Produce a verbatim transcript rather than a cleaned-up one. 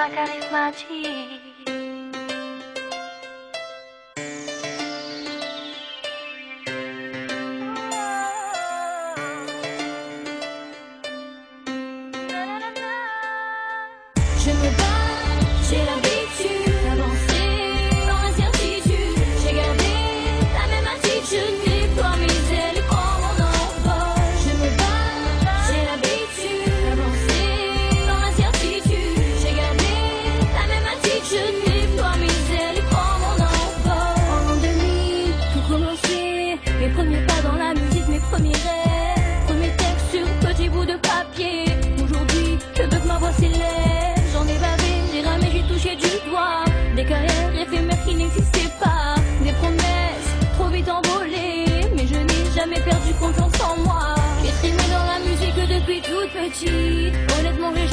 toi charismatique. Je me bats, j'ai l'habitude d'avancer dans l'incertitude. J'ai gardé la même attitude, déploie mes ailes et prends mon envol. Je me bats, j'ai l'habitude d'avancer dans l'incertitude. J'ai gardé la même attitude, déploie mes ailes et prends mon envol. En l'an deux mille, tout commençait, mes premiers pas dans la musique, mes premiers rêves, premiers textes sur petit bout de papier. Aujourd'hui, je veux que ma voix s'élève. J'en ai bavé, j'ai ramé, j'ai touché du doigt des carrières éphémères qui n'existaient pas, des promesses trop vite envolées, mais je n'ai jamais perdu confiance en moi. J'ai trimé dans la musique depuis toute petite. Honnêtement, j'ai